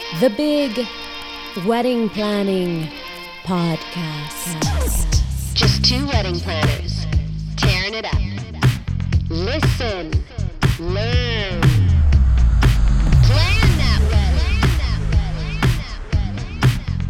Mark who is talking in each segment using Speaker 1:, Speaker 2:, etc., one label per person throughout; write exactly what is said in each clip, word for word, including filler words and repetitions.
Speaker 1: The Big Wedding Planning Podcast.
Speaker 2: Just two wedding planners tearing it up. Listen, learn, plan that wedding.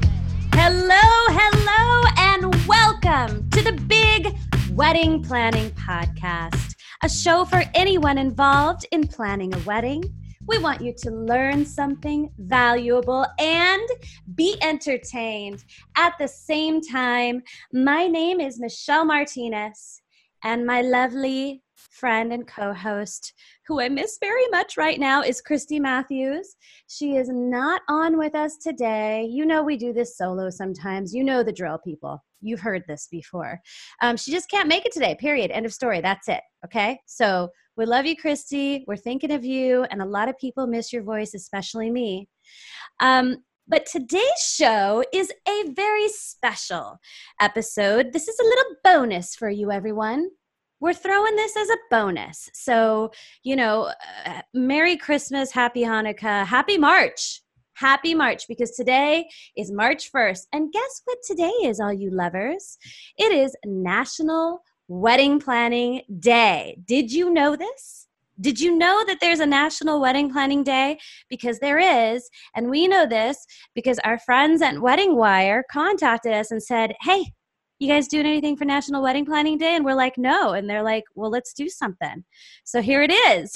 Speaker 3: Hello, hello, and welcome to the Big Wedding Planning Podcast, a show for anyone involved in planning a wedding. We want you to learn something valuable and be entertained at the same time. My name is Michelle Martinez, and my lovely friend and co-host, who I miss very much right now, is Christy Matthews. She is not on with us today. You know we do this solo sometimes. You know the drill, people. You've heard this before. Um, she just can't make it today, period. End of story. That's it, okay? So we love you, Christy. We're thinking of you, and a lot of people miss your voice, especially me. Um, but today's show is a very special episode. This is a little bonus for you, everyone. We're throwing this as a bonus. So, you know, uh, Merry Christmas, Happy Hanukkah, Happy March. Happy March, because today is March first. And guess what today is, all you lovers? It is National Wedding Planning Day. Did you know this? Did you know that there's a National Wedding Planning Day? Because there is, and we know this because our friends at Wedding Wire contacted us and said, hey, you guys doing anything for National Wedding Planning Day? And we're like, no. And they're like, well, let's do something. So here it is.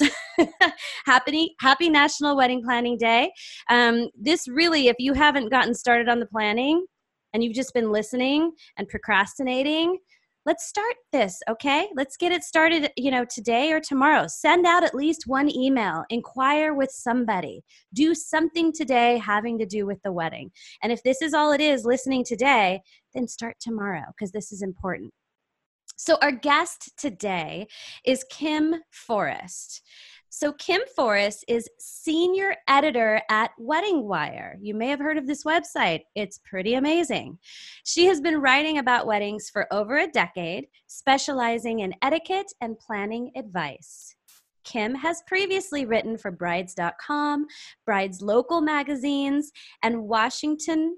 Speaker 3: happy, happy National Wedding Planning Day. Um, this really, if you haven't gotten started on the planning and you've just been listening and procrastinating, let's start this, okay? Let's get it started, you know, today or tomorrow. Send out at least one email. Inquire with somebody. Do something today having to do with the wedding. And if this is all it is, listening today, then start tomorrow, because this is important. So our guest today is Kim Forrest. So Kim Forrest is senior editor at Wedding Wire. You may have heard of this website. It's pretty amazing. She has been writing about weddings for over a decade, specializing in etiquette and planning advice. Kim has previously written for brides dot com, Brides Local magazines, and Washington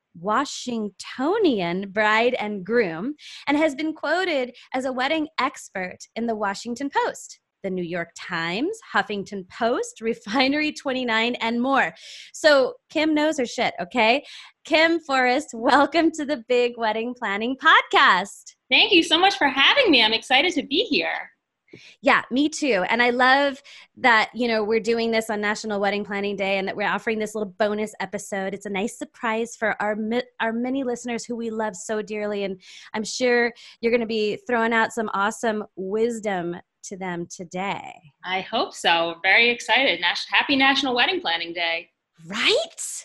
Speaker 3: Washingtonian Bride and Groom, and has been quoted as a wedding expert in the Washington Post, the New York Times, Huffington Post, Refinery twenty-nine, and more. So Kim knows her shit, okay? Kim Forrest, welcome to the Big Wedding Planning Podcast.
Speaker 4: Thank you so much for having me. I'm excited to be here.
Speaker 3: Yeah, me too. And I love that, you know, we're doing this on National Wedding Planning Day and that we're offering this little bonus episode. It's a nice surprise for our our many listeners who we love so dearly. And I'm sure you're going to be throwing out some awesome wisdom to them today.
Speaker 4: I hope so. Very excited. Nas- Happy National Wedding Planning Day.
Speaker 3: Right?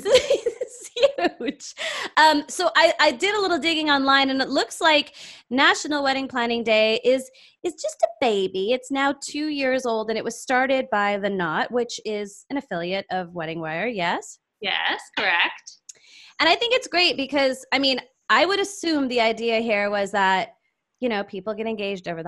Speaker 3: It's huge. Um, so I, I did a little digging online, and it looks like National Wedding Planning Day is is just a baby. It's now two years old, and it was started by The Knot, which is an affiliate of Wedding Wire, yes?
Speaker 4: Yes, correct.
Speaker 3: And I think it's great because, I mean, I would assume the idea here was that, you know, people get engaged over the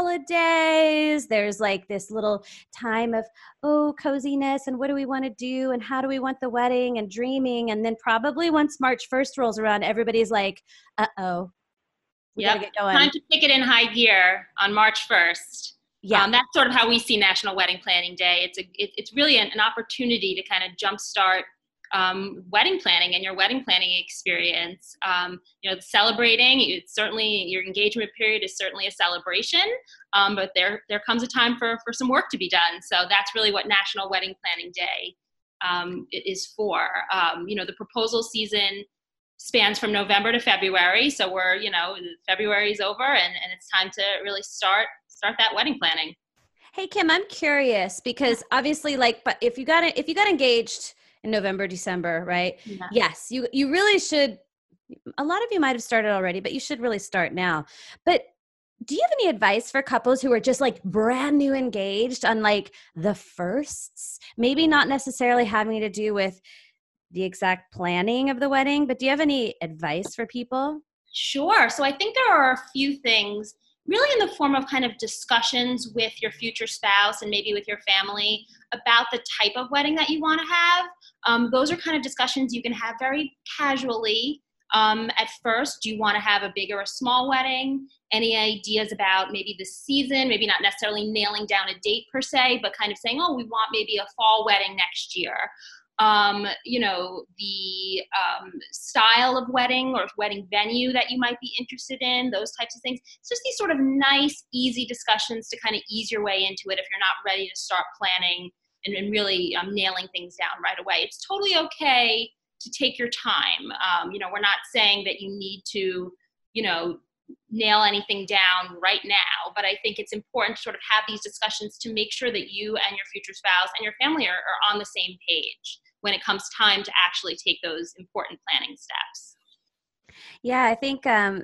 Speaker 3: holidays. There's like this little time of, oh, coziness and what do we want to do and how do we want the wedding and dreaming. And then probably once March first rolls around, everybody's like, uh-oh, we
Speaker 4: yep.
Speaker 3: gotta get going.
Speaker 4: Time to kick it in high gear on March first.
Speaker 3: Yeah.
Speaker 4: Um, that's sort of how we see National Wedding Planning Day. It's a, it, it's really an, an opportunity to kind of jumpstart Um, wedding planning and your wedding planning experience. Um, you know, celebrating, it's certainly, your engagement period is certainly a celebration, um, but there there comes a time for, for some work to be done. So that's really what National Wedding Planning Day um, is for. Um, you know, the proposal season spans from November to February. So we're, you know, February is over and, and it's time to really start start that wedding planning.
Speaker 3: Hey, Kim, I'm curious because obviously, like, but if you got if you got engaged in November, December, right?
Speaker 4: Yeah.
Speaker 3: Yes, you you really should. A lot of you might have started already, but you should really start now. But do you have any advice for couples who are just like brand new engaged on like the firsts? Maybe not necessarily having to do with the exact planning of the wedding, but do you have any advice for people?
Speaker 4: Sure. So I think there are a few things really in the form of kind of discussions with your future spouse and maybe with your family about the type of wedding that you want to have. Um, those are kind of discussions you can have very casually. Um, at first, do you want to have a big or a small wedding? Any ideas about maybe the season, maybe not necessarily nailing down a date per se, but kind of saying, oh, we want maybe a fall wedding next year. Um, you know, the um, style of wedding or wedding venue that you might be interested in, those types of things. It's just these sort of nice, easy discussions to kind of ease your way into it if you're not ready to start planning and, and really um, nailing things down right away. It's totally okay to take your time. Um, you know, we're not saying that you need to, you know, nail anything down right now, but I think it's important to sort of have these discussions to make sure that you and your future spouse and your family are, are on the same page when it comes time to actually take those important planning steps.
Speaker 3: Yeah, I think, um,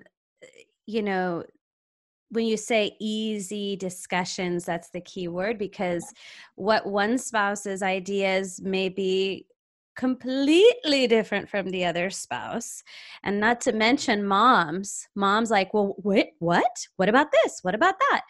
Speaker 3: you know, when you say easy discussions, that's the key word, because what one spouse's ideas may be completely different from the other spouse. And not to mention moms, moms like, well, what, what, what about this? What about that?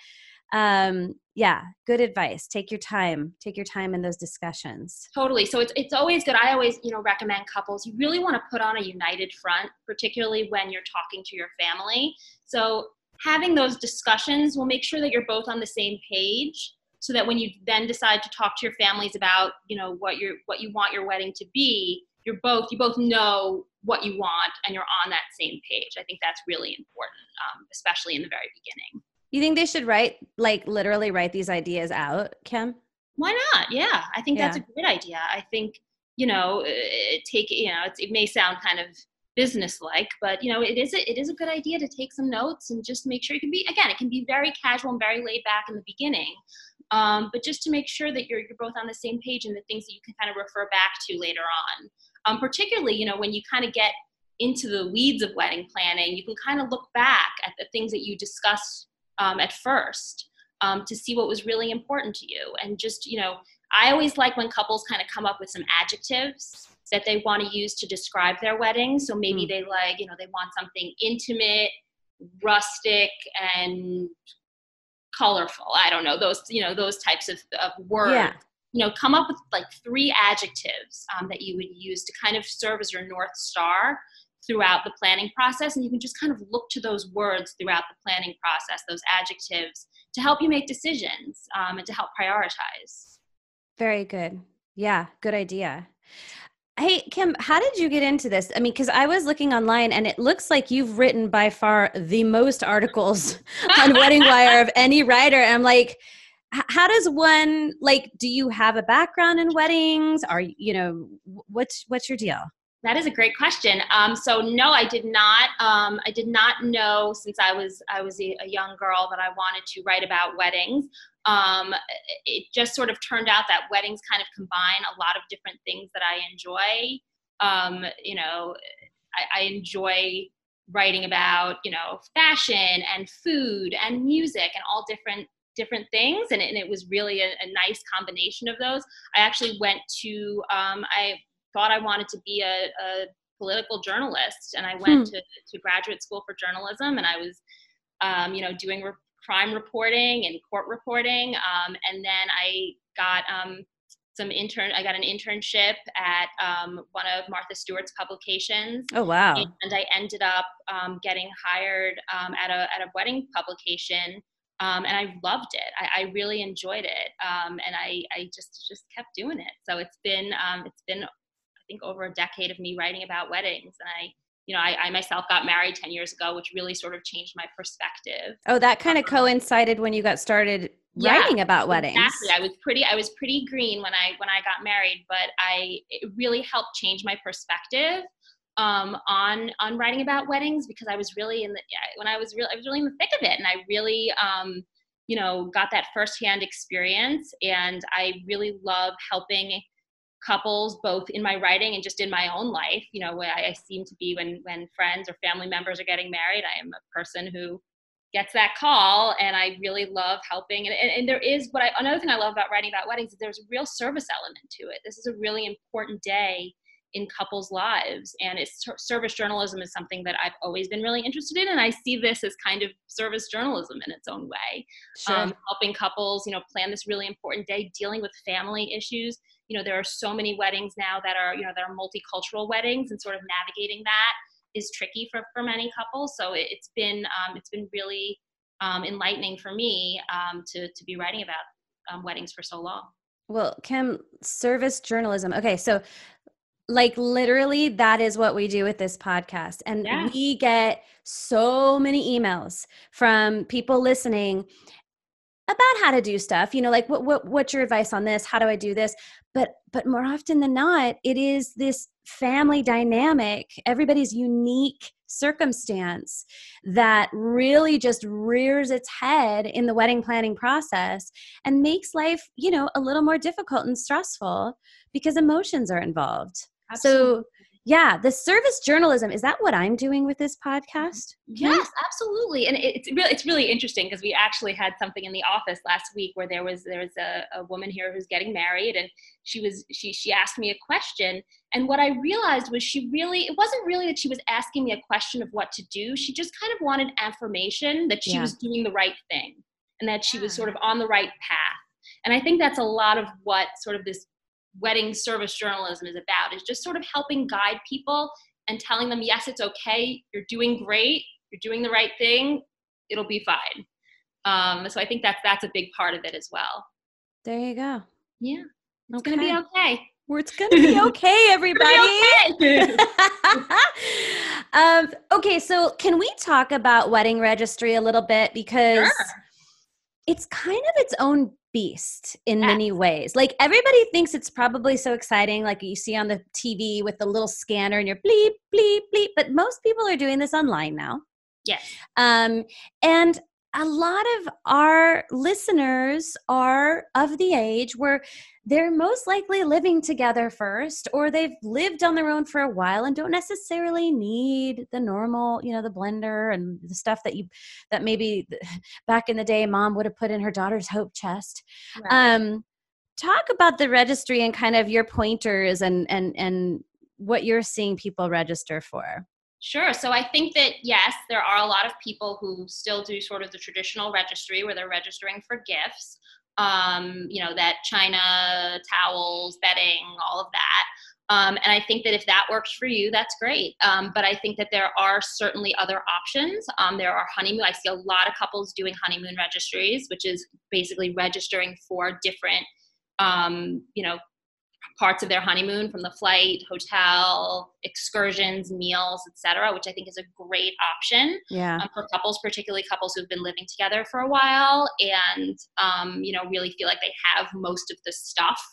Speaker 3: Um, yeah, good advice. Take your time, take your time in those discussions.
Speaker 4: Totally. So it's, it's always good. I always, you know, recommend couples, you really want to put on a united front, particularly when you're talking to your family. So having those discussions will make sure that you're both on the same page, so that when you then decide to talk to your families about, you know, what you're, what you want your wedding to be, you're both, you both know what you want and you're on that same page. I think that's really important, um, especially in the very beginning.
Speaker 3: You think they should write, like literally write these ideas out, Kim?
Speaker 4: Why not? Yeah, I think
Speaker 3: Yeah.
Speaker 4: that's a great idea. I think, you know, it take, you know, it's, it may sound kind of business-like, but you know, it is a, it is a good idea to take some notes and just make sure you can be, again, it can be very casual and very laid back in the beginning. Um, but just to make sure that you're you're both on the same page and the things that you can kind of refer back to later on. Um, particularly, you know, when you kind of get into the weeds of wedding planning, you can kind of look back at the things that you discussed um, at first um, to see what was really important to you. And just, you know, I always like when couples kind of come up with some adjectives that they want to use to describe their wedding. So maybe mm. they like, you know, they want something intimate, rustic, and colorful. I don't know, those, you know, those types of, of words. Yeah. You know, come up with like three adjectives um, that you would use to kind of serve as your North Star throughout the planning process. And you can just kind of look to those words throughout the planning process, those adjectives, to help you make decisions um, and to help prioritize.
Speaker 3: Very good. Yeah, good idea. Hey, Kim, how did you get into this? I mean, because I was looking online and it looks like you've written by far the most articles on Wedding Wire of any writer. And I'm like, how does one, like, do you have a background in weddings? Are you know, what's, what's your deal?
Speaker 4: That is a great question. Um, so no, I did not. Um, I did not know since I was I was a, a young girl that I wanted to write about weddings. Um, it just sort of turned out that weddings kind of combine a lot of different things that I enjoy. Um, you know, I, I enjoy writing about, you know, fashion and food and music and all different different things. And it, and it was really a, a nice combination of those. I actually went to, um, I thought I wanted to be a, a political journalist, and I went hmm. to, to graduate school for journalism, and I was, um, you know, doing re- crime reporting and court reporting. Um, and then I got um, some intern, I got an internship at um, one of Martha Stewart's publications.
Speaker 3: Oh, wow.
Speaker 4: And I ended up um, getting hired um, at a, at a wedding publication. Um, and I loved it. I, I really enjoyed it. Um, and I, I just, just kept doing it. So it's been, um, it's been, I think, over a decade of me writing about weddings. And I, you know, I, I myself got married ten years ago, which really sort of changed my perspective.
Speaker 3: Oh, that kind of um, coincided when you got started writing yeah, about weddings.
Speaker 4: Exactly. I was pretty, I was pretty green when I, when I got married, but I, it really helped change my perspective um, on, on writing about weddings, because I was really in the, when I was really, I was really in the thick of it. And I really, um, you know, got that firsthand experience. And I really love helping couples, both in my writing and just in my own life. You know, I, I seem to be when, when friends or family members are getting married, I am a person who gets that call, and I really love helping. And, and, and there is what I, another thing I love about writing about weddings is there's a real service element to it. This is a really important day in couples' lives. And it's service journalism is something that I've always been really interested in. And I see this as kind of service journalism in its own way,
Speaker 3: Sure.
Speaker 4: um, helping couples, you know, plan this really important day, dealing with family issues. You know, there are so many weddings now that are, you know, that are multicultural weddings, and sort of navigating that is tricky for, for many couples. So it, it's been, um, it's been really um, enlightening for me um, to, to be writing about um, weddings for so long.
Speaker 3: Well, Kim, service journalism. Okay. So like literally that is what we do with this podcast. And
Speaker 4: Yeah.
Speaker 3: we get so many emails from people listening about how to do stuff, you know, like what, what, what's your advice on this? How do I do this? But, but more often than not, it is this family dynamic, everybody's unique circumstance that really just rears its head in the wedding planning process and makes life, you know, a little more difficult and stressful because emotions are involved.
Speaker 4: Absolutely.
Speaker 3: So yeah, the service journalism, is that what I'm doing with this podcast?
Speaker 4: Yes, absolutely. And it's really, it's really interesting because we actually had something in the office last week where there was, there was a, a woman here who's getting married, and she was, she, she asked me a question. And what I realized was she really, it wasn't really that she was asking me a question of what to do. She just kind of wanted affirmation that she
Speaker 3: Yeah.
Speaker 4: was doing the right thing and that she was sort of on the right path. And I think that's a lot of what sort of this wedding service journalism is about, is just sort of helping guide people and telling them, yes, it's okay. You're doing great. You're doing the right thing. It'll be fine. Um, so I think that's, that's a big part of it as well.
Speaker 3: There you go.
Speaker 4: Yeah. It's
Speaker 3: Okay.
Speaker 4: going to be okay.
Speaker 3: Well, it's going to be okay, everybody.
Speaker 4: Okay.
Speaker 3: um, okay, so can we talk about wedding registry a little bit? Because
Speaker 4: Sure.
Speaker 3: it's kind of its own beast in
Speaker 4: Yes.
Speaker 3: many ways. Like everybody thinks it's probably so exciting, like you see on the T V with the little scanner and you're bleep, bleep, bleep. But most people are doing this online now.
Speaker 4: Yes.
Speaker 3: Um, and a lot of our listeners are of the age where they're most likely living together first, or they've lived on their own for a while and don't necessarily need the normal, you know, the blender and the stuff that you, that maybe back in the day, mom would have put in her daughter's hope chest.
Speaker 4: Right.
Speaker 3: Um, talk about the registry and kind of your pointers and, and, and what you're seeing people register for.
Speaker 4: Sure. So I think that, yes, there are a lot of people who still do sort of the traditional registry where they're registering for gifts, um, you know, that china, towels, bedding, all of that. Um, and I think that if that works for you, that's great. Um, but I think that there are certainly other options. Um, there are honeymoon. I see a lot of couples doing honeymoon registries, which is basically registering for different, um, you know, parts of their honeymoon, from the flight, hotel, excursions, meals, et cetera, which I think is a great option
Speaker 3: Yeah.
Speaker 4: um, for couples, particularly couples who've been living together for a while and, um, you know, really feel like they have most of the stuff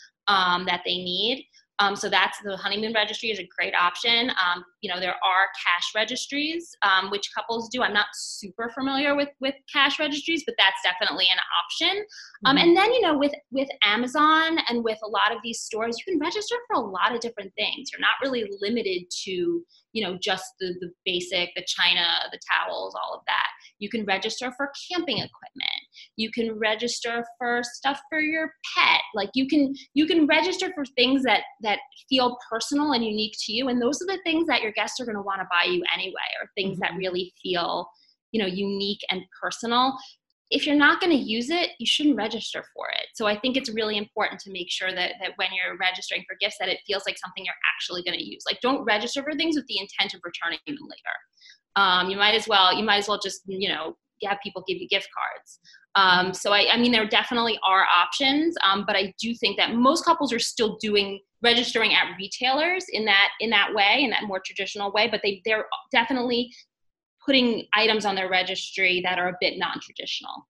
Speaker 4: um, that they need. Um, so that's the honeymoon registry is a great option. Um, you know, there are cash registries, um, which couples do. I'm not super familiar with, with cash registries, but that's definitely an option. Um, and then, you know, with, with Amazon and with a lot of these stores, you can register for a lot of different things. You're not really limited to, you know, just the, the basic, the china, the towels, all of that. You can register for camping equipment. You can register for stuff for your pet. Like you can, you can register for things that, that feel personal and unique to you. And those are the things that your guests are going to want to buy you anyway, or things
Speaker 3: Mm-hmm.
Speaker 4: that really feel, you know, unique and personal. If you're not going to use it, you shouldn't register for it. So I think it's really important to make sure that, that when you're registering for gifts, that it feels like something you're actually going to use. Like don't register for things with the intent of returning them later. Um, you might as well, you might as well just, you know, have people give you gift cards. Um, so I, I mean, there definitely are options, um, but I do think that most couples are still doing registering at retailers in that in that way, in that more traditional way. But they they're definitely putting items on their registry that are a bit non-traditional.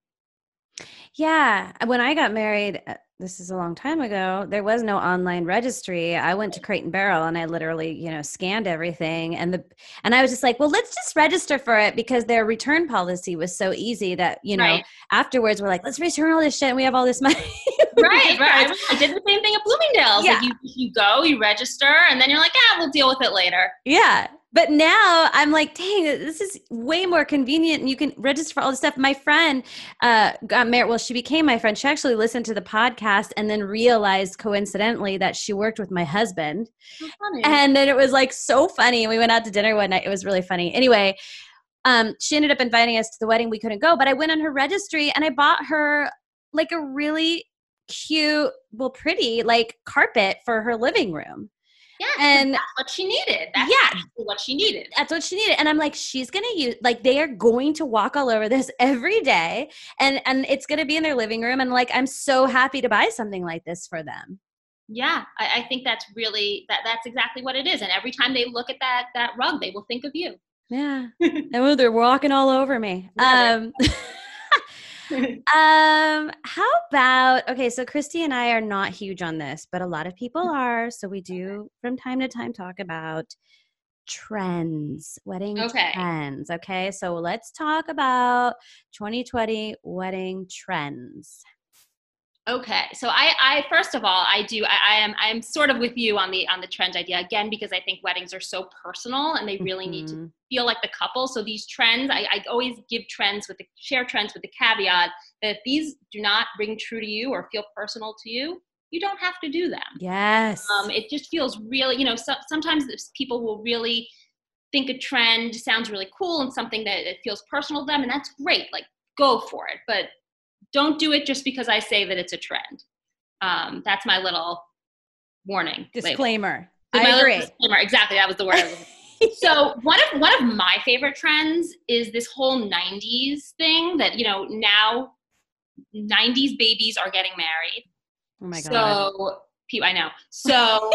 Speaker 3: Yeah. When I got married, uh, this is a long time ago, there was no online registry. I went to Crate and Barrel and I literally, you know, scanned everything. And the, and I was just like, well, let's just register for it because their return policy was so easy that, you know,
Speaker 4: Right.
Speaker 3: afterwards we're like, let's return all this shit and we have all this money.
Speaker 4: Right, right. I did the same thing at Bloomingdale's.
Speaker 3: Yeah.
Speaker 4: Like you, you go, you register, and then you're like, ah, we'll deal with it later.
Speaker 3: Yeah. But now I'm like, dang, this is way more convenient and you can register for all this stuff. My friend uh, got married. Well, she became my friend. She actually listened to the podcast and then realized coincidentally that she worked with my husband.
Speaker 4: So funny.
Speaker 3: And then it was like so funny. We went out to dinner one night. It was really funny. Anyway, um, she ended up inviting us to the wedding. We couldn't go, but I went on her registry and I bought her like a really cute, well, pretty like carpet for her living room.
Speaker 4: Yeah,
Speaker 3: and
Speaker 4: that's what she needed. That's
Speaker 3: yeah,
Speaker 4: actually what she needed.
Speaker 3: That's what she needed. And I'm like, she's going to use, like, they are going to walk all over this every day. And, and it's going to be in their living room. And like, I'm so happy to buy something like this for them.
Speaker 4: Yeah, I, I think that's really, that that's exactly what it is. And every time they look at that, that rug, they will think of you.
Speaker 3: Yeah. And they're walking all over me. Um, um, how about, okay, so Christy and I are not huge on this, but a lot of people are. So we do from time to time talk about trends, wedding
Speaker 4: okay.
Speaker 3: trends. Okay. So let's talk about twenty twenty wedding trends.
Speaker 4: Okay. So I, I, first of all, I do, I, I am, I'm sort of with you on the, on the trend idea again, because I think weddings are so personal and they really mm-hmm. need to feel like the couple. So these trends, I, I always give trends with the share trends with the caveat that if these do not ring true to you or feel personal to you, you don't have to do them.
Speaker 3: Yes.
Speaker 4: Um, it just feels really, you know, so, sometimes people will really think a trend sounds really cool and something that it feels personal to them. And that's great. Like go for it. But don't do it just because I say that it's a trend. Um, that's my little warning.
Speaker 3: Disclaimer.
Speaker 4: I
Speaker 3: agree.
Speaker 4: Disclaimer. Exactly. That was the word. I was So one of one of my favorite trends is this whole nineties thing that, you know, now nineties babies are getting married.
Speaker 3: Oh my God.
Speaker 4: So I know. So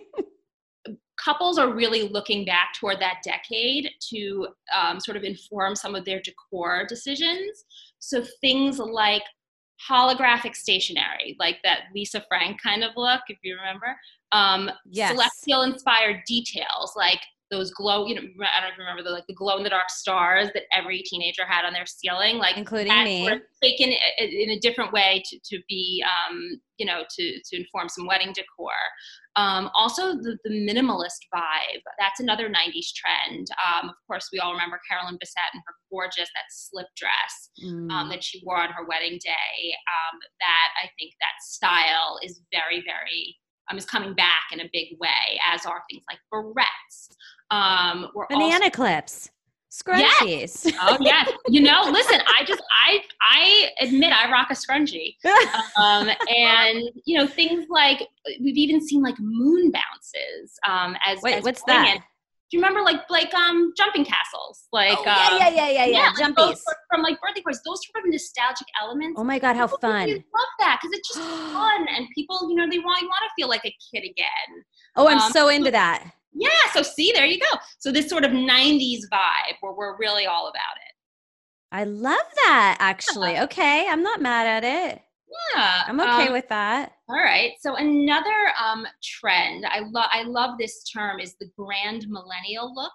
Speaker 4: couples are really looking back toward that decade to um, sort of inform some of their decor decisions. So things like holographic stationery, like that Lisa Frank kind of look, if you remember. Um,
Speaker 3: yes.
Speaker 4: Celestial inspired details, like those glow, you know, I don't remember the like the glow in the dark stars that every teenager had on their ceiling, like
Speaker 3: including me,
Speaker 4: sort of taken in a different way to, to be, um, you know, to, to inform some wedding decor. Um, also the, the minimalist vibe, that's another nineties trend. Um, of course, we all remember Carolyn Bessette and her gorgeous, that slip dress mm. um, that she wore on her wedding day. Um, that I think that style is very, very, um, is coming back in a big way, as are things like barrettes. Um, we're
Speaker 3: Banana
Speaker 4: also-
Speaker 3: clips. Scrunchies.
Speaker 4: Yes. Oh yeah. You know, listen, I just, I, I admit I rock a scrunchie. Um, and you know, things like, we've even seen like moon bounces. Um, as,
Speaker 3: Wait,
Speaker 4: as
Speaker 3: what's that?
Speaker 4: In. Do you remember like, like, um, jumping castles? Like,
Speaker 3: oh, yeah,
Speaker 4: um,
Speaker 3: yeah, yeah, yeah, yeah.
Speaker 4: yeah
Speaker 3: Jumpies.
Speaker 4: Like from like birthday parties, those sort of nostalgic elements.
Speaker 3: Oh my God, how
Speaker 4: people
Speaker 3: fun.
Speaker 4: Really love that because it's just fun and people, you know, they want, you want to feel like a kid again.
Speaker 3: Oh, I'm
Speaker 4: um,
Speaker 3: so into that.
Speaker 4: Yeah. So see, there you go. So this sort of nineties vibe where we're really all about it.
Speaker 3: I love that actually. Yeah. Okay. I'm not mad at it.
Speaker 4: Yeah.
Speaker 3: I'm okay
Speaker 4: um,
Speaker 3: with that.
Speaker 4: All right. So another um, trend, I love, I love this term, is the grand millennial look.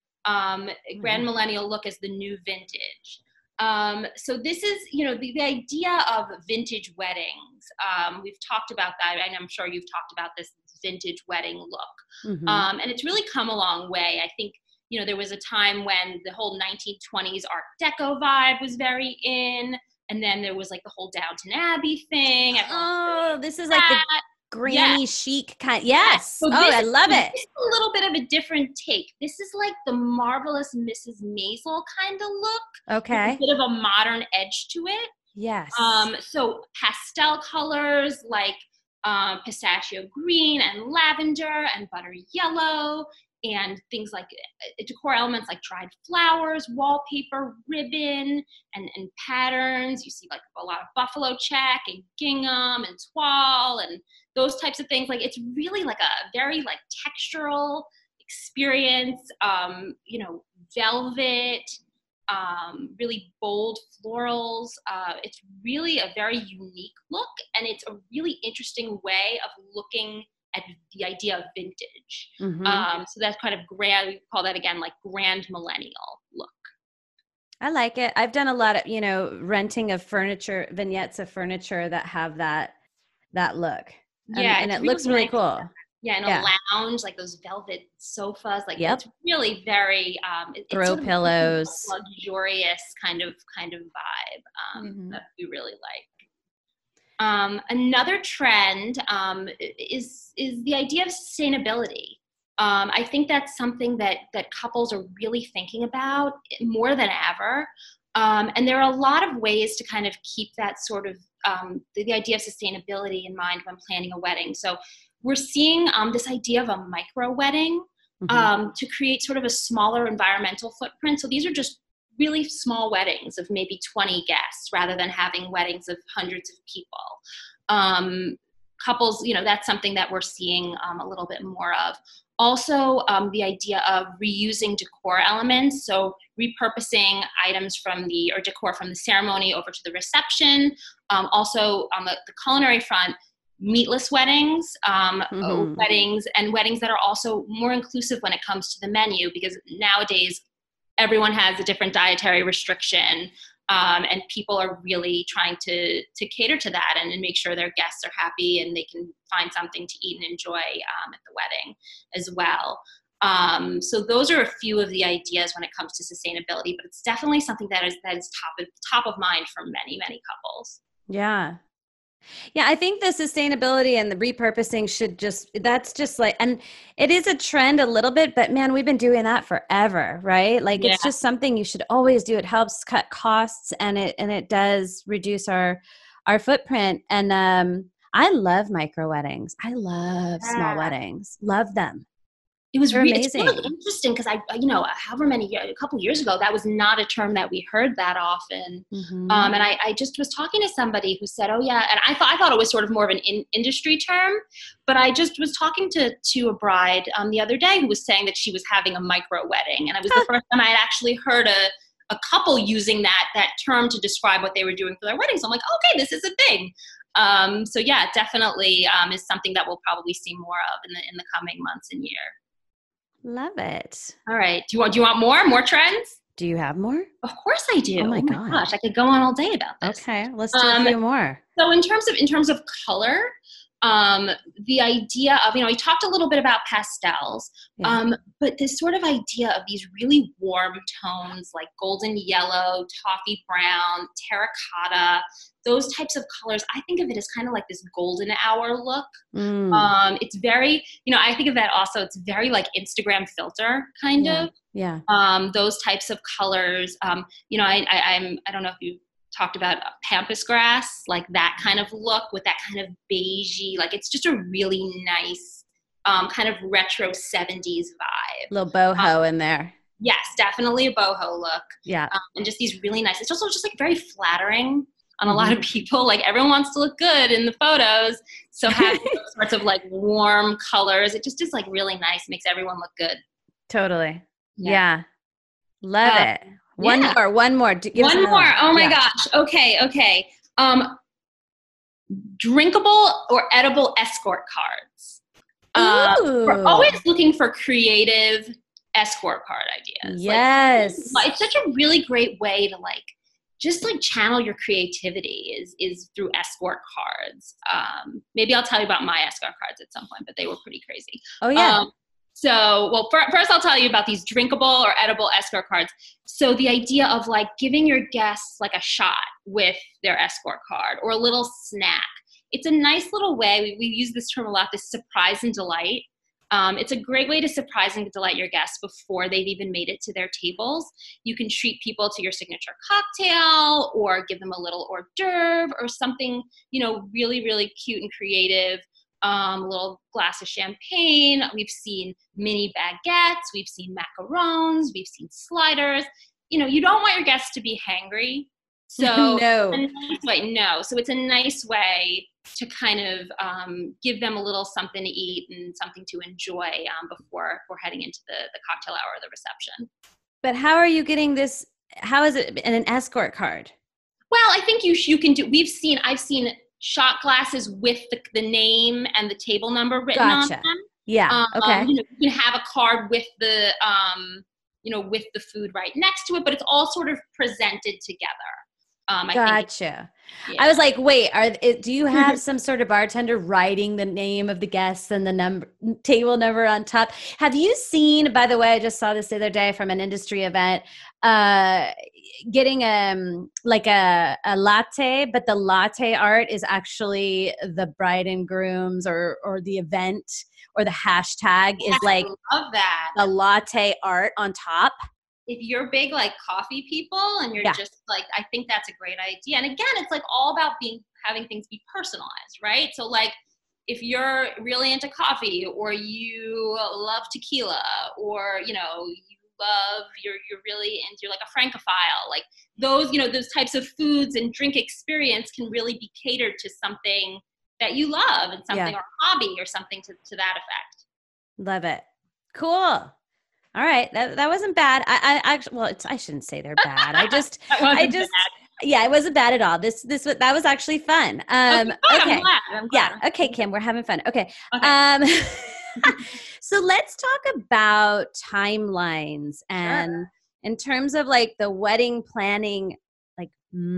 Speaker 4: Um, mm-hmm. Grand millennial look is the new vintage. Um, so this is, you know, the, the idea of vintage weddings. Um, we've talked about that, and I'm sure you've talked about this vintage wedding look. Mm-hmm. Um, and it's really come a long way. I think, you know, there was a time when the whole nineteen twenties Art Deco vibe was very in, and then there was like the whole Downton Abbey thing.
Speaker 3: Oh, this is like the granny yes. chic kind. Yes.
Speaker 4: So
Speaker 3: oh, I
Speaker 4: is,
Speaker 3: love it.
Speaker 4: This is a little bit of a different take. This is like the Marvelous Missus Maisel kind of look.
Speaker 3: Okay.
Speaker 4: With a bit of a modern edge to it.
Speaker 3: Yes.
Speaker 4: Um, so pastel colors like um, pistachio green and lavender and butter yellow, and things like uh, decor elements like dried flowers, wallpaper, ribbon, and, and patterns. You see like a lot of buffalo check and gingham and toile and those types of things. Like it's really like a very like textural experience, um, you know, velvet, um, really bold florals. Uh, it's really a very unique look, and it's a really interesting way of looking at the idea of vintage. Mm-hmm. Um, so that's kind of grand, we call that again, like grand millennial look.
Speaker 3: I like it. I've done a lot of, you know, renting of furniture, vignettes of furniture that have that, that look.
Speaker 4: Yeah.
Speaker 3: And, and it really looks really
Speaker 4: nice.
Speaker 3: cool.
Speaker 4: Yeah, in a
Speaker 3: Yeah.
Speaker 4: lounge, like those velvet sofas, like
Speaker 3: Yep.
Speaker 4: it's really very um, it,
Speaker 3: Throw
Speaker 4: it's sort of
Speaker 3: pillows.
Speaker 4: a luxurious kind of kind of vibe um,
Speaker 3: Mhm.
Speaker 4: that we really like. Um, another trend um, is is the idea of sustainability. Um, I think that's something that that couples are really thinking about more than ever. Um, and there are a lot of ways to kind of keep that sort of um, the, the idea of sustainability in mind when planning a wedding. So we're seeing um, this idea of a micro wedding
Speaker 3: Mhm.
Speaker 4: um, to create sort of a smaller environmental footprint. So these are just really small weddings of maybe twenty guests rather than having weddings of hundreds of people. Um, couples, you know, that's something that we're seeing um, a little bit more of. Also, um, the idea of reusing decor elements, so repurposing items from the, or decor from the ceremony over to the reception. Um, also, on the, the culinary front, meatless weddings, um,
Speaker 3: Mhm.
Speaker 4: weddings, and weddings that are also more inclusive when it comes to the menu, because nowadays everyone has a different dietary restriction. Um, and people are really trying to to cater to that and, and make sure their guests are happy and they can find something to eat and enjoy um, at the wedding as well. Um, so those are a few of the ideas when it comes to sustainability, but it's definitely something that is that is top of top of mind for many, many couples.
Speaker 3: Yeah. Yeah, I think the sustainability and the repurposing should just, that's just like, and it is a trend a little bit, but man, we've been doing that forever, right? Like
Speaker 4: Yeah.
Speaker 3: it's just something you should always do. It helps cut costs and it, and it does reduce our, our footprint. And um, I love micro weddings. I love small
Speaker 4: Yeah.
Speaker 3: weddings. Love them.
Speaker 4: It was
Speaker 3: They're
Speaker 4: re- it's
Speaker 3: amazing.
Speaker 4: really interesting because I, you know, however many years, a couple years ago, that was not a term that we heard that often.
Speaker 3: Mhm.
Speaker 4: Um, and I, I just was talking to somebody who said, "Oh yeah," and I thought I thought it was sort of more of an in- industry term, but I just was talking to to a bride um, the other day who was saying that she was having a micro wedding, and it was the first time I had actually heard a a couple using that that term to describe what they were doing for their wedding. So I'm like, okay, this is a thing. Um, so yeah, it definitely um, is something that we'll probably see more of in the in the coming months and year.
Speaker 3: Love it.
Speaker 4: All right. Do you want do you want more? More trends?
Speaker 3: Do you have more?
Speaker 4: Of course I do.
Speaker 3: Oh my God.
Speaker 4: gosh, I could go on all day about this.
Speaker 3: Okay, let's do a
Speaker 4: Um,
Speaker 3: few more.
Speaker 4: So in terms of in terms of color, um, the idea of, you know, we talked a little bit about pastels,
Speaker 3: Yeah.
Speaker 4: um, but this sort of idea of these really warm tones like golden yellow, toffee brown, terracotta, those types of colors, I think of it as kind of like this golden hour look.
Speaker 3: Mm.
Speaker 4: Um, it's very, you know, I think of that also, it's very like Instagram filter kind
Speaker 3: Yeah.
Speaker 4: of,
Speaker 3: Yeah.
Speaker 4: um, those types of colors. Um, you know, I, I, I'm, I don't know if you talked about pampas grass, like that kind of look with that kind of beigey, like it's just a really nice um, kind of retro seventies vibe.
Speaker 3: Little boho
Speaker 4: Um,
Speaker 3: in there.
Speaker 4: Yes, definitely a boho look.
Speaker 3: Yeah.
Speaker 4: Um, and just these really nice, it's also just like very flattering on a lot of people. Like everyone wants to look good in the photos. So having those sorts of like warm colors, it just is like really nice, makes everyone look good.
Speaker 3: Totally. Yeah.
Speaker 4: Yeah.
Speaker 3: Love
Speaker 4: Uh,
Speaker 3: it. One
Speaker 4: yeah.
Speaker 3: more, one more. Do- give us
Speaker 4: One
Speaker 3: another
Speaker 4: more.
Speaker 3: one.
Speaker 4: Oh my
Speaker 3: Yeah.
Speaker 4: gosh. Okay. Okay. Um, drinkable or edible escort cards. Uh, we're
Speaker 3: Ooh.
Speaker 4: always looking for creative escort card ideas.
Speaker 3: Yes.
Speaker 4: Like, it's such a really great way to like, just like channel your creativity is is through escort cards. Um, maybe I'll tell you about my escort cards at some point, but they were pretty crazy.
Speaker 3: Oh yeah.
Speaker 4: Um, so, well, for, first I'll tell you about these drinkable or edible escort cards. So the idea of like giving your guests like a shot with their escort card or a little snack. It's a nice little way. We, we use this term a lot, this surprise and delight. Um, it's a great way to surprise and delight your guests before they've even made it to their tables. You can treat people to your signature cocktail or give them a little hors d'oeuvre or something, you know, really, really cute and creative. Um, a little glass of champagne. We've seen mini baguettes. We've seen macarons. We've seen sliders. You know, you don't want your guests to be hangry. So
Speaker 3: No.
Speaker 4: a nice way, no. So it's a nice way to kind of um, give them a little something to eat and something to enjoy um, before we're heading into the, the cocktail hour or the reception.
Speaker 3: But how are you getting this? How is it in an escort card?
Speaker 4: Well, I think you you can do. We've seen. I've seen shot glasses with the, the name and the table number written
Speaker 3: Gotcha.
Speaker 4: on them.
Speaker 3: Yeah.
Speaker 4: Um,
Speaker 3: Okay.
Speaker 4: You know, you can have a card with the um, you know, with the food right next to it, but it's all sort of presented together. Um, I
Speaker 3: Gotcha.
Speaker 4: think,
Speaker 3: I
Speaker 4: yeah.
Speaker 3: was like, wait, are it, do you have some sort of bartender writing the name of the guests and the number table number on top? Have you seen, by the way, I just saw this the other day from an industry event, uh, getting um like a, a latte, but the latte art is actually the bride and grooms or or the event or the hashtag is like
Speaker 4: I love that.
Speaker 3: the latte art on top.
Speaker 4: If you're big like coffee people and you're
Speaker 3: Yeah.
Speaker 4: just like, I think that's a great idea. And again, it's like all about being having things be personalized, right? So like if you're really into coffee or you love tequila or you know you love you're you're really into like a francophile, like those you know those types of foods and drink experience can really be catered to something that you love and something
Speaker 3: Yeah.
Speaker 4: or hobby or something to, to that effect.
Speaker 3: Love it. Cool. All right, that that wasn't bad. I, I actually, well, it's, I shouldn't say they're bad. I just,
Speaker 4: That wasn't
Speaker 3: I just, yeah, it wasn't bad at all. This, this, that was actually fun. Um,
Speaker 4: Okay, good.
Speaker 3: okay,
Speaker 4: I'm glad. I'm glad.
Speaker 3: yeah, okay, Kim, we're having fun. Okay,
Speaker 4: Okay.
Speaker 3: um, so let's talk about timelines and
Speaker 4: Sure.
Speaker 3: in terms of like the wedding planning, like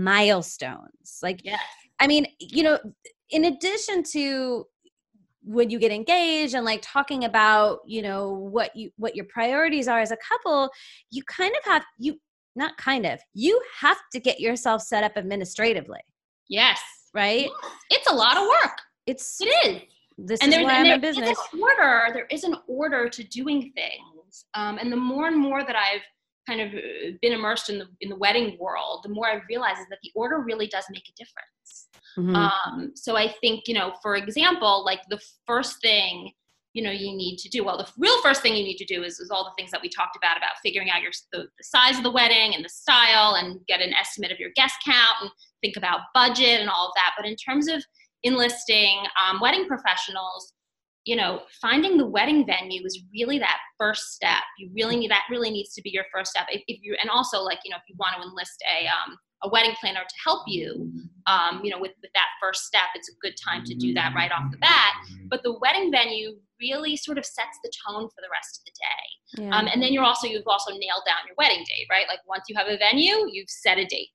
Speaker 3: milestones. Like,
Speaker 4: Yes.
Speaker 3: I mean, you know, in addition to when you get engaged and like talking about, you know, what you, what your priorities are as a couple, you kind of have, you not kind of, you have to get yourself set up administratively,
Speaker 4: Yes.
Speaker 3: right?
Speaker 4: Yes. It's a lot of work.
Speaker 3: It's,
Speaker 4: It is.
Speaker 3: this
Speaker 4: And
Speaker 3: is
Speaker 4: there's
Speaker 3: why
Speaker 4: and
Speaker 3: I'm in
Speaker 4: there is
Speaker 3: business.
Speaker 4: an order. There is an order to doing things. Um, and the more and more that I've kind of uh, been immersed in the in the wedding world, the more I realize is that the order really does make a difference.
Speaker 3: Mhm.
Speaker 4: Um, so I think, you know, for example, like the first thing, you know, you need to do, well, the real first thing you need to do is, is all the things that we talked about, about figuring out your, the, the size of the wedding and the style and get an estimate of your guest count and think about budget and all of that. But in terms of enlisting um, wedding professionals, you know, finding the wedding venue is really that first step. You really need, that really needs to be your first step. If, if you, and also like, you know, if you want to enlist a, um, a wedding planner to help you, um, you know, with, with that first step, it's a good time to do that right off the bat. But the wedding venue really sort of sets the tone for the rest of the day.
Speaker 3: Yeah.
Speaker 4: Um, and then you're also, you've also nailed down your wedding date, right? Like once you have a venue, you've set a date.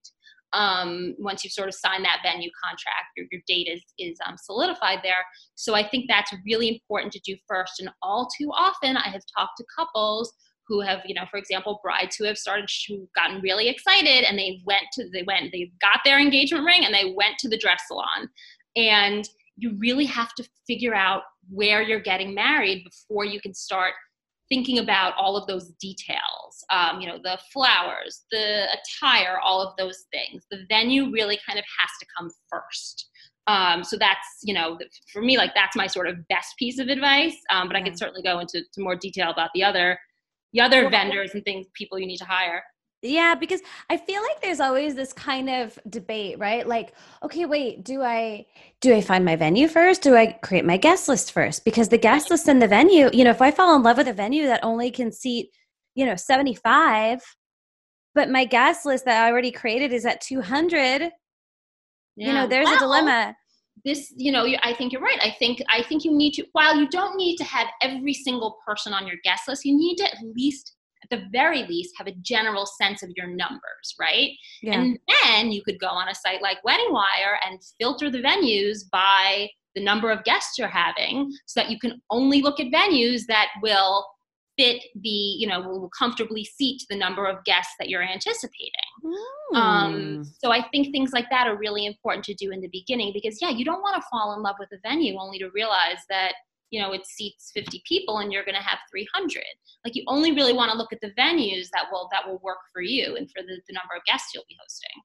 Speaker 4: Um, once you've sort of signed that venue contract, your, your date is, is um, solidified there. So I think that's really important to do first. And all too often I have talked to couples who have, you know, for example, brides who have started, who've gotten really excited and they went to, they went, they got their engagement ring and they went to the dress salon. And you really have to figure out where you're getting married before you can start thinking about all of those details, um, you know, the flowers, the attire, all of those things. The venue really kind of has to come first. Um, so that's, you know, for me, like that's my sort of best piece of advice. Um, but
Speaker 3: Yeah.
Speaker 4: I could certainly go into to more detail about the other, the other
Speaker 3: Well,
Speaker 4: vendors and things, people you need to hire.
Speaker 3: Yeah, because I feel like there's always this kind of debate, right? Like, okay, wait, do I do I find my venue first? Do I create my guest list first? Because the guest list and the venue, you know, if I fall in love with a venue that only can seat, you know, seventy-five, but my guest list that I already created is at two hundred, you know, there's
Speaker 4: Well,
Speaker 3: a dilemma.
Speaker 4: This, you know, I think you're right. I think I think you need to, while you don't need to have every single person on your guest list, you need to at least, at the very least, have a general sense of your numbers, right?
Speaker 3: Yeah.
Speaker 4: And then you could go on a site like Wedding Wire and filter the venues by the number of guests you're having so that you can only look at venues that will fit the, you know, will comfortably seat the number of guests that you're anticipating.
Speaker 3: Mm.
Speaker 4: Um, so I think things like that are really important to do in the beginning because, yeah, you don't want to fall in love with a venue only to realize that, you know, it seats fifty people and you're going to have three hundred. Like you only really want to look at the venues that will, that will work for you and for the, the number of guests you'll be hosting.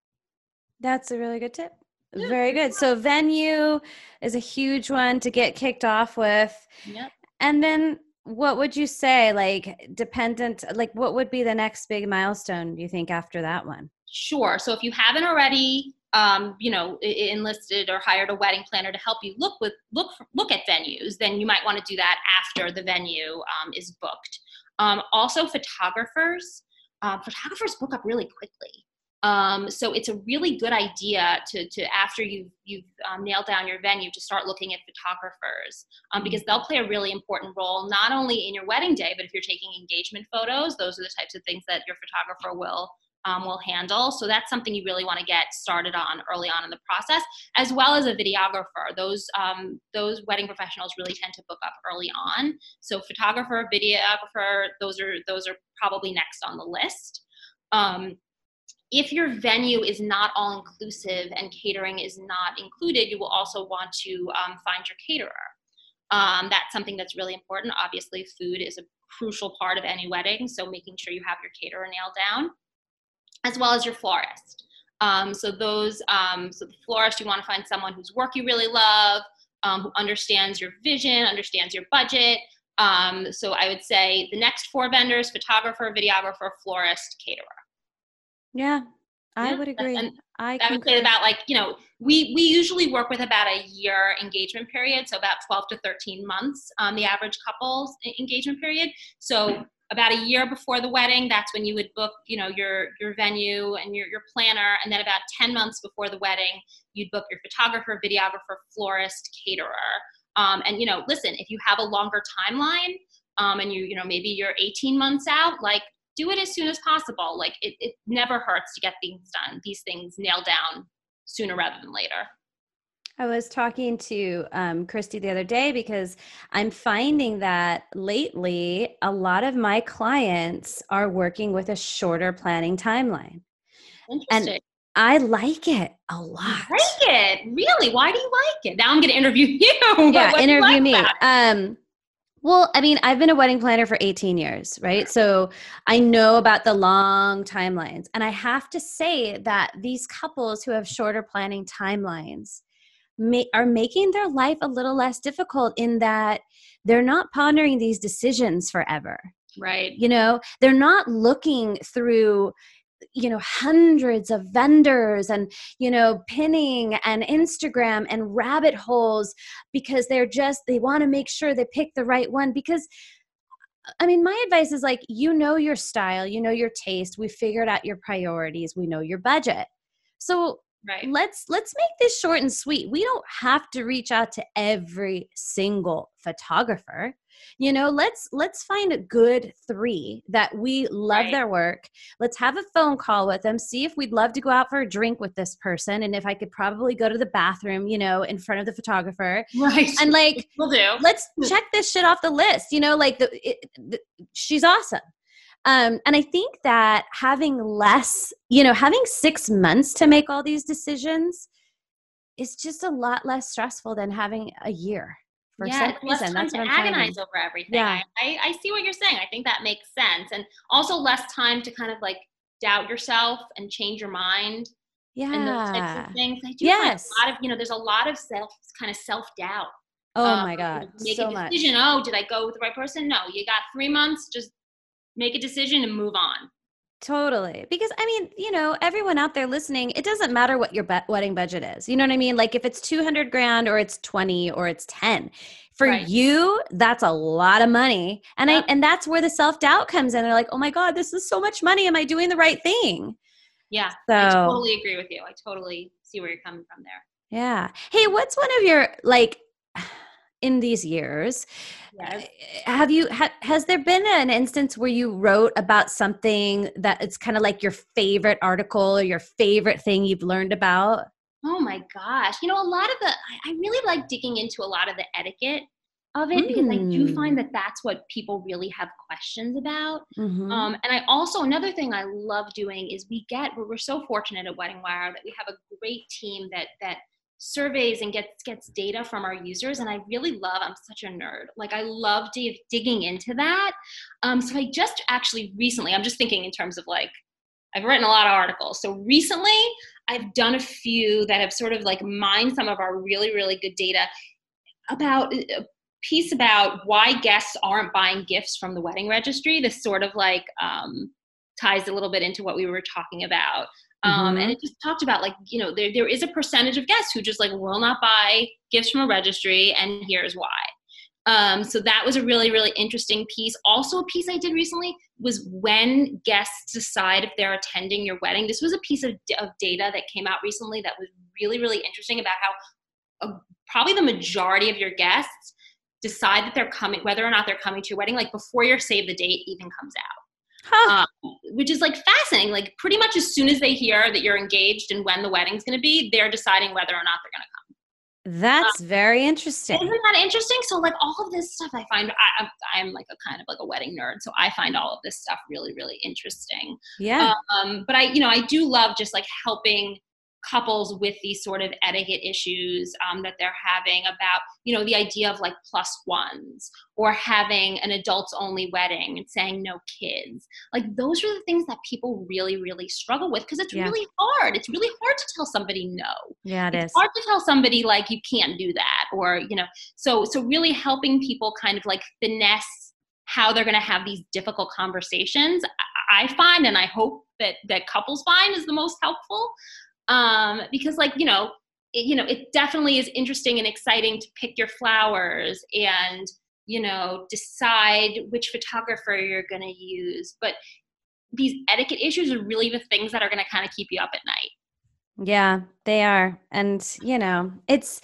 Speaker 3: That's a really good tip. Very good. So venue is a huge one to get kicked off with.
Speaker 4: Yep.
Speaker 3: And then what would you say, like dependent, like what would be the next big milestone, do you think, after that one?
Speaker 4: Sure. So if you haven't already, um, you know, enlisted or hired a wedding planner to help you look with look look at venues, then you might want to do that after the venue um, is booked. Um, also, photographers. Uh, photographers book up really quickly. Um, so it's a really good idea to, to after you've, you've um, nailed down your venue, to start looking at photographers um, because they'll play a really important role, not only in your wedding day, but if you're taking engagement photos, those are the types of things that your photographer will, um, will handle. So that's something you really want to get started on early on in the process, as well as a videographer. Those um, those wedding professionals really tend to book up early on. So photographer, videographer, those are those are probably next on the list. Um, if your venue is not all inclusive and catering is not included, you will also want to um, find your caterer. Um, that's something that's really important. Obviously, food is a crucial part of any wedding, so making sure you have your caterer nailed down, as well as your florist. Um, so those, um, so the florist, you want to find someone whose work you really love, um, who understands your vision, understands your budget. Um, so I would say the next four vendors: photographer, videographer, florist, caterer.
Speaker 3: Yeah, I
Speaker 4: Yeah,
Speaker 3: would agree.
Speaker 4: and
Speaker 3: I
Speaker 4: I would say about like, you know, we, we usually work with about a year engagement period. So about twelve to thirteen months, um, the average couple's engagement period. So about a year before the wedding, that's when you would book, you know, your, your venue and your, your planner. And then about ten months before the wedding, you'd book your photographer, videographer, florist, caterer. Um, and, you know, listen, if you have a longer timeline, um, and you, you know, maybe you're eighteen months out, like, do it as soon as possible. Like it, it never hurts to get things done. These things nailed down sooner rather than later.
Speaker 3: I was talking to um, Christy the other day because I'm finding that lately a lot of my clients are working with a shorter planning timeline.
Speaker 4: Interesting.
Speaker 3: And I like it a lot.
Speaker 4: You like it? Really? Why do you like it? Now I'm going to interview you.
Speaker 3: Yeah, interview
Speaker 4: like
Speaker 3: me.
Speaker 4: That?
Speaker 3: Um, Well, I mean, I've been a wedding planner for eighteen years, right? So I know about the long timelines. And I have to say that these couples who have shorter planning timelines may, are making their life a little less difficult in that they're not pondering these decisions forever.
Speaker 4: Right.
Speaker 3: You know, they're not looking through, you know, hundreds of vendors and, you know, pinning and Instagram and rabbit holes because they're just, they want to make sure they pick the right one. Because I mean, my advice is like, you know, your style, you know, your taste, we figured out your priorities, we know your budget. So
Speaker 4: right.
Speaker 3: let's, let's make this short and sweet. We don't have to reach out to every single photographer. You know, let's let's find a good three that we love
Speaker 4: Right.
Speaker 3: their work. Let's have a phone call with them, see if we'd love to go out for a drink with this person, and if I could probably go to the bathroom, you know, in front of the photographer.
Speaker 4: Right.
Speaker 3: And like,
Speaker 4: We'll do.
Speaker 3: let's check this shit off the list. You know, like the, it, the she's awesome. Um, and I think that having less, you know, having six months to make all these decisions is just a lot less stressful than having a year. For
Speaker 4: yeah,
Speaker 3: some
Speaker 4: it's less
Speaker 3: reason.
Speaker 4: time
Speaker 3: That's
Speaker 4: to
Speaker 3: what I'm
Speaker 4: agonize
Speaker 3: finding.
Speaker 4: over everything.
Speaker 3: Yeah.
Speaker 4: I, I, I see what you're saying. I think that makes sense. And also less time to kind of like doubt yourself and change your mind
Speaker 3: Yeah.
Speaker 4: and those types of things. I do
Speaker 3: Yes.
Speaker 4: find a lot of, you know, there's a lot of self kind of self-doubt.
Speaker 3: Oh
Speaker 4: um,
Speaker 3: my God.
Speaker 4: Make
Speaker 3: So
Speaker 4: a
Speaker 3: much.
Speaker 4: decision. Oh, did I go with the right person? No, you got three months. Just make a decision and move on.
Speaker 3: Totally. Because I mean, you know, everyone out there listening, it doesn't matter what your be- wedding budget is. You know what I mean? Like if it's two hundred grand or it's twenty or it's ten, for
Speaker 4: Right.
Speaker 3: you, that's a lot of money. And
Speaker 4: Yep.
Speaker 3: I, and that's where the self-doubt comes in. They're like, oh my God, this is so much money. Am I doing the right thing?
Speaker 4: Yeah,
Speaker 3: So,
Speaker 4: I totally agree with you. I totally see where you're coming from there.
Speaker 3: yeah. Hey, what's one of your, like, in these years,
Speaker 4: Yes.
Speaker 3: have you, ha, has there been an instance where you wrote about something that it's kind of like your favorite article or your favorite thing you've learned about?
Speaker 4: Oh my gosh. You know, a lot of the, I, I really like digging into a lot of the etiquette of it because I do
Speaker 3: Mm.
Speaker 4: find that that's what people really have questions about.
Speaker 3: Mm-hmm.
Speaker 4: Um, and I also, another thing I love doing is we get, we're, we're so fortunate at Wedding Wire that we have a great team that, that surveys and gets, gets data from our users. And I really love, I'm such a nerd. Like I love dig, digging into that. Um, so I just actually recently, I'm just thinking in terms of like, I've written a lot of articles. So recently I've done a few that have sort of like mined some of our really, really good data about a piece about why guests aren't buying gifts from the wedding registry. This sort of like um, ties a little bit into what we were talking about. Um,
Speaker 3: Mhm.
Speaker 4: And it just talked about like, you know, there, there is a percentage of guests who just like will not buy gifts from a registry, and here's why. Um, so that was a really, really interesting piece. Also a piece I did recently was when guests decide if they're attending your wedding. This was a piece of, of data that came out recently that was really, really interesting about how uh, probably the majority of your guests decide that they're coming, whether or not they're coming to your wedding, like before your save the date even comes out.
Speaker 3: Huh.
Speaker 4: um, which is like fascinating. Like pretty much as soon as they hear that you're engaged and when the wedding's going to be, they're deciding whether or not they're going to come.
Speaker 3: That's um, very interesting.
Speaker 4: Isn't that interesting? So like all of this stuff I find, I, I'm like a kind of like a wedding nerd. So I find all of this stuff really, really interesting.
Speaker 3: Yeah.
Speaker 4: Um, but I, you know, I do love just like helping couples with these sort of etiquette issues um, that they're having about, you know, the idea of like plus ones or having an adults only wedding and saying no kids. Like those are the things that people really, really struggle with because it's yeah. really hard. It's really hard to tell somebody no.
Speaker 3: Yeah, it
Speaker 4: it's
Speaker 3: is.
Speaker 4: hard to tell somebody like you can't do that or, you know, so, so really helping people kind of like finesse how they're going to have these difficult conversations. I find, and I hope that, that couples find is the most helpful. Um, because like, you know, it, you know, it definitely is interesting and exciting to pick your flowers and, you know, decide which photographer you're going to use. But these etiquette issues are really the things that are going to kind of keep you up at night.
Speaker 3: Yeah, they are. And, you know, it's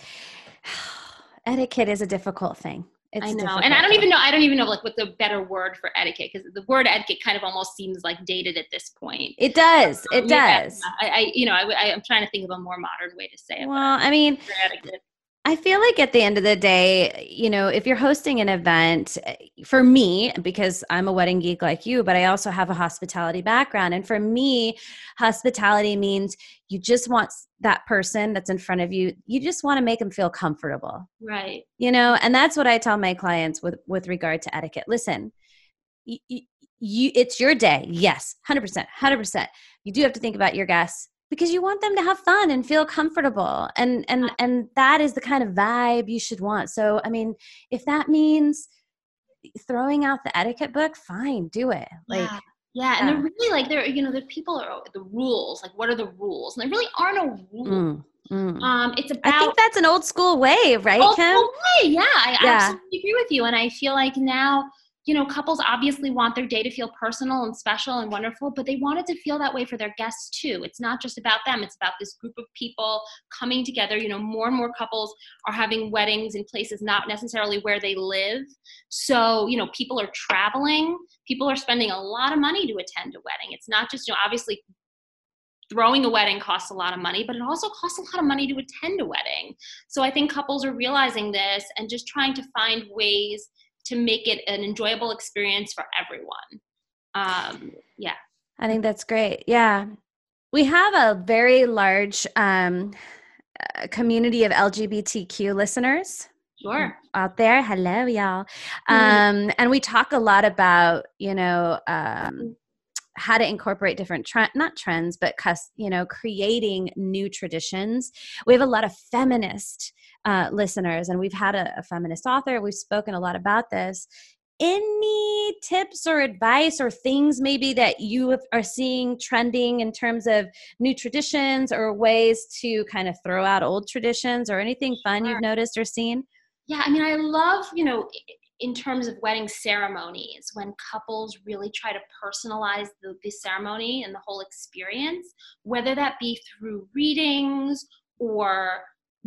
Speaker 3: etiquette is a difficult thing. It's
Speaker 4: I know. And I don't even know, I don't even know like what the better word for etiquette, because the word etiquette kind of almost seems like dated at this point.
Speaker 3: It does. It
Speaker 4: um, yeah,
Speaker 3: does.
Speaker 4: I, I, you know, I, I, I'm trying to think of a more modern way to say it.
Speaker 3: Well, I mean,
Speaker 4: etiquette.
Speaker 3: I feel like at the end of the day, you know, if you're hosting an event, for me, because I'm a wedding geek like you, but I also have a hospitality background. And for me, hospitality means you just want that person that's in front of you, you just want to make them feel comfortable.
Speaker 4: Right.
Speaker 3: You know, and that's what I tell my clients with, with regard to etiquette. Listen, you, you, it's your day. Yes, one hundred percent, one hundred percent. You do have to think about your guests, because you want them to have fun and feel comfortable. And, and, and that is the kind of vibe you should want. So, I mean, if that means throwing out the etiquette book, fine, do it. Like,
Speaker 4: yeah. Yeah. And yeah. they're really like, they're, you know, the people are the rules, like what are the rules? And there really are no rules. Mm, mm. Um, it's about,
Speaker 3: I think that's an old school way, right,
Speaker 4: old
Speaker 3: Kim?
Speaker 4: School way. Yeah. I
Speaker 3: yeah.
Speaker 4: absolutely agree with you. And I feel like now, you know, couples obviously want their day to feel personal and special and wonderful, but they want it to feel that way for their guests too. It's not just about them. It's about this group of people coming together. You know, more and more couples are having weddings in places not necessarily where they live. So, you know, people are traveling. People are spending a lot of money to attend a wedding. It's not just, you know, obviously throwing a wedding costs a lot of money, but it also costs a lot of money to attend a wedding. So I think couples are realizing this and just trying to find ways to make it an enjoyable experience for everyone. Um, yeah.
Speaker 3: I think that's great. Yeah. We have a very large um, community of L G B T Q listeners.
Speaker 4: Sure.
Speaker 3: Out there. Hello, y'all. Um, and we talk a lot about, you know, um, how to incorporate different trend, not trends, but, you know, creating new traditions. We have a lot of feminist uh, listeners, and we've had a, a feminist author. We've spoken a lot about this. Any tips or advice or things maybe that you are seeing trending in terms of new traditions or ways to kind of throw out old traditions or anything fun
Speaker 4: Sure.
Speaker 3: you've noticed or seen?
Speaker 4: Yeah, I mean, I love, you know, in terms of wedding ceremonies, when couples really try to personalize the, the ceremony and the whole experience, whether that be through readings or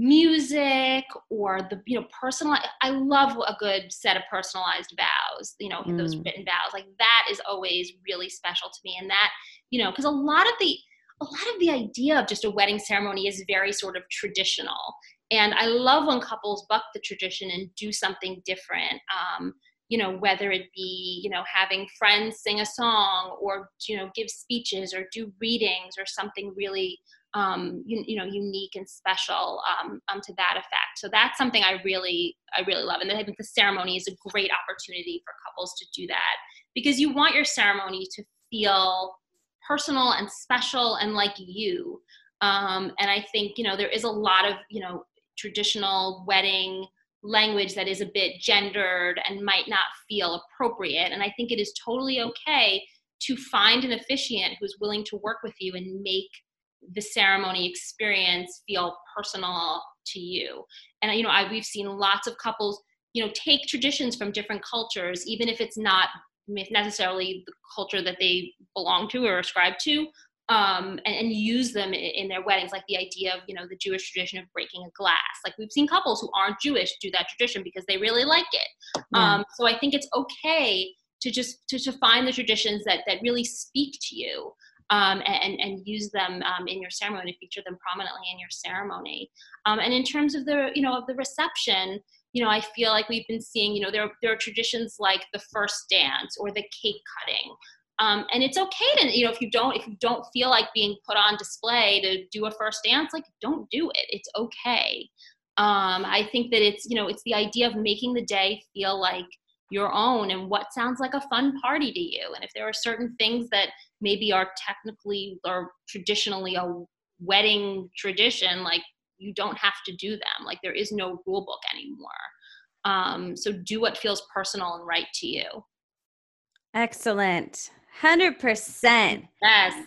Speaker 4: music or the, you know, personal, I love a good set of personalized vows, you know, mm. those written vows, like that is always really special to me. And that, you know, because a lot of the, a lot of the idea of just a wedding ceremony is very sort of traditional. And I love when couples buck the tradition and do something different, um, you know, whether it be, you know, having friends sing a song or, you know, give speeches or do readings or something really, um, you, you know, unique and special um, um, to that effect. So that's something I really, I really love. And I think the ceremony is a great opportunity for couples to do that, because you want your ceremony to feel personal and special and like you. Um, and I think, you know, there is a lot of, you know, traditional wedding language that is a bit gendered and might not feel appropriate. And I think it is totally okay to find an officiant who's willing to work with you and make the ceremony experience feel personal to you. And, you know, I, we've seen lots of couples, you know, take traditions from different cultures, even if it's not necessarily the culture that they belong to or ascribe to, Um, and, and use them in, in their weddings, like the idea of, you know, the Jewish tradition of breaking a glass. Like we've seen couples who aren't Jewish do that tradition because they really like it. Yeah. Um, so I think it's okay to just to, to find the traditions that that really speak to you. Um, and, and use them um, in your ceremony, feature them prominently in your ceremony. Um, and in terms of the, you know, of the reception, you know, I feel like we've been seeing, you know, there, there are traditions like the first dance or the cake cutting. Um, and it's okay to, you know, if you don't, if you don't feel like being put on display to do a first dance, like, don't do it. It's okay. Um, I think that it's, you know, it's the idea of making the day feel like your own and what sounds like a fun party to you. And if there are certain things that maybe are technically or traditionally a wedding tradition, like, you don't have to do them. Like, there is no rule book anymore. Um, so do what feels personal and right to you.
Speaker 3: Excellent. one hundred percent.
Speaker 4: Yes.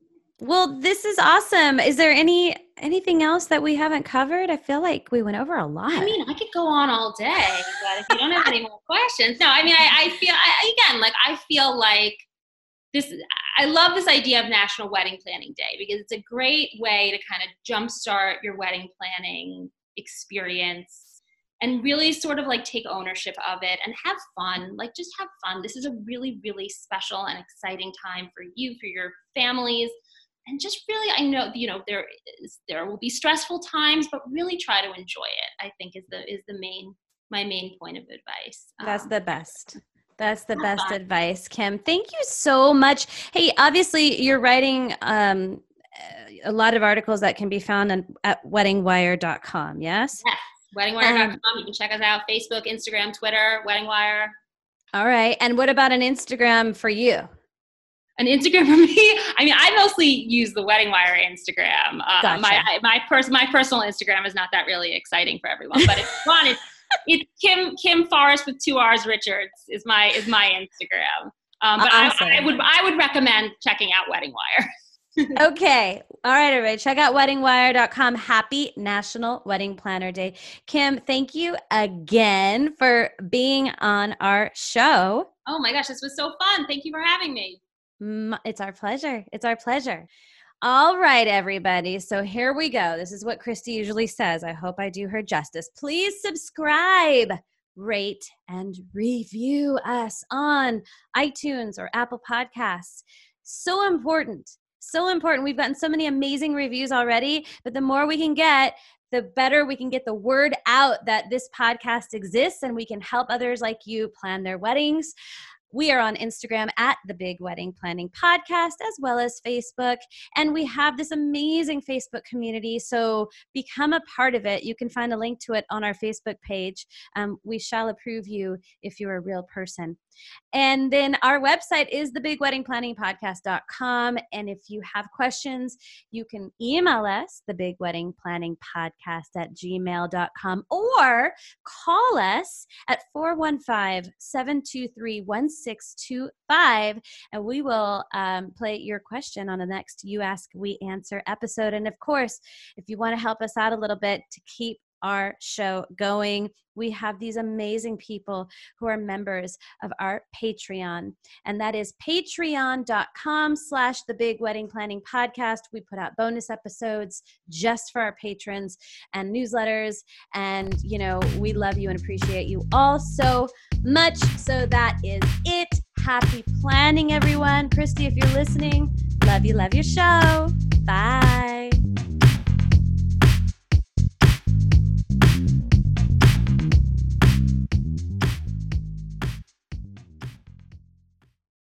Speaker 3: Well, this is awesome. Is there any anything else that we haven't covered? I feel like we went over a lot.
Speaker 4: I mean, I could go on all day, but if you don't have any more questions, no, I mean, I, I feel, I, again, like, I feel like this, I love this idea of National Wedding Planning Day because it's a great way to kind of jumpstart your wedding planning experience and really sort of like take ownership of it and have fun. Like, just have fun. This is a really, really special and exciting time for you, for your families. And just really, I know, you know, there is, there will be stressful times, but really try to enjoy it, I think is the, is the main, my main point of advice.
Speaker 3: That's
Speaker 4: um,
Speaker 3: the best. That's the best
Speaker 4: fun.
Speaker 3: advice, Kim. Thank you so much. Hey, obviously you're writing um, a lot of articles that can be found on, at wedding wire dot com, yes?
Speaker 4: Yes, wedding wire dot com. Um, you can check us out, Facebook, Instagram, Twitter, Wedding Wire.
Speaker 3: All right. And what about an Instagram for you?
Speaker 4: An Instagram for me? I mean, I mostly use the Wedding Wire Instagram. Uh,
Speaker 3: Gotcha.
Speaker 4: My my pers- my personal Instagram is not that really exciting for everyone, but if you want it, it's Kim Kim Forrest with two R's Richards is my is my Instagram. Um, but
Speaker 3: Awesome.
Speaker 4: I, I would I would recommend checking out Wedding Wire.
Speaker 3: Okay. All right, everybody. Check out wedding wire dot com. Happy National Wedding Planner Day. Kim, thank you again for being on our show.
Speaker 4: Oh my gosh, this was so fun. Thank you for having me.
Speaker 3: Mm, It's our pleasure. It's our pleasure. All right, everybody. So here we go. This is what Christy usually says. I hope I do her justice. Please subscribe, rate, and review us on iTunes or Apple Podcasts. So important. So important. We've gotten so many amazing reviews already, but the more we can get, the better we can get the word out that this podcast exists and we can help others like you plan their weddings. We are on Instagram at The Big Wedding Planning Podcast, as well as Facebook. And we have this amazing Facebook community, so become a part of it. You can find a link to it on our Facebook page. Um, we shall approve you if you're a real person. And then our website is the big wedding planning podcast dot com. And if you have questions, you can email us, the big wedding planning podcast at gmail dot com, or call us at four one five, seven two three, one six two five, and we will um, play your question on the next You Ask, We Answer episode. And of course, if you want to help us out a little bit to keep our show going, we have these amazing people who are members of our Patreon, and that is patreon dot com slash the big wedding planning podcast. We put out bonus episodes just for our patrons and newsletters, and you know, we love you and appreciate you all so much. So that is it. Happy planning, everyone. Christy, if you're listening, love you, love your show. Bye.